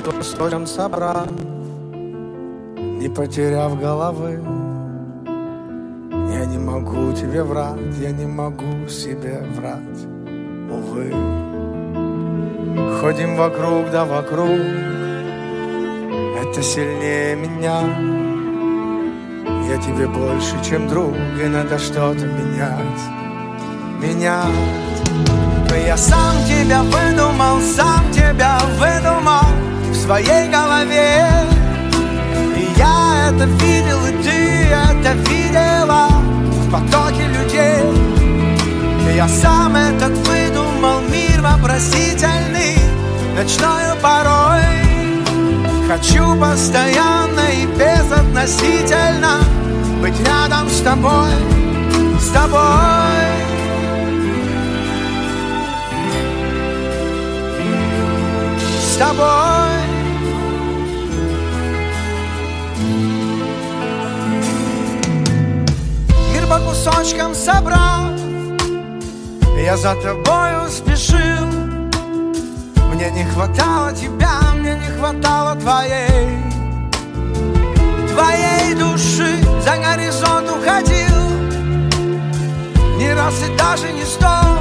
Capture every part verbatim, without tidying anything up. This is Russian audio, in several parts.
что сотен собрал, не потеряв головы. Я не могу тебе врать, я не могу себе врать, увы. Ходим вокруг да вокруг, это сильнее меня. Я тебе больше, чем друг, и надо что-то менять, менять. Но я сам тебя выдумал, сам тебя выдумал в своей голове. И я это видел, и ты это видела в потоке людей. И я сам этот выдумал мир вопросительный, ночною порой. Хочу постоянно и безотносительно быть рядом с тобой, с тобой. С тобой. Мир по кусочкам собрал, я за тобою спешил. Мне не хватало тебя, мне не хватало твоей, твоей души. За горизонт уходил, не раз и даже не сто.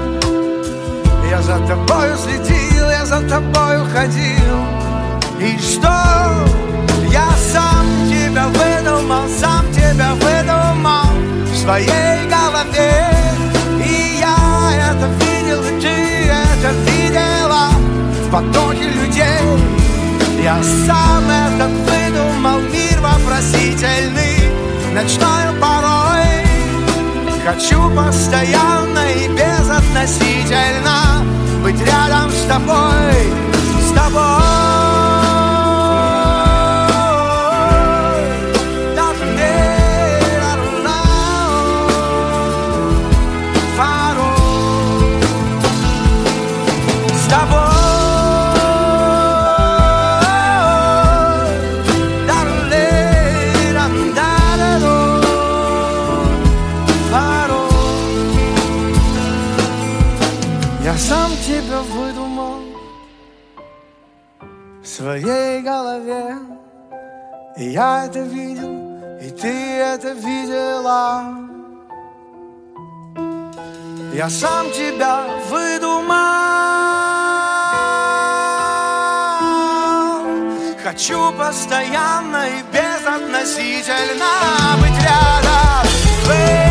Я за тобою следил, я за тобою ходил. И что? Я сам тебя выдумал, сам тебя выдумал в своей голове. И я это видел, и ты это видела в потоке людей. Я сам это выдумал мир вопросительный, ночною порой. Хочу постоянно и безотносительно быть рядом с тобой, с тобой. Я сам тебя выдумал в своей голове. И я это видел, и ты это видела. Я сам тебя выдумал. Хочу постоянно и безотносительно быть рядом.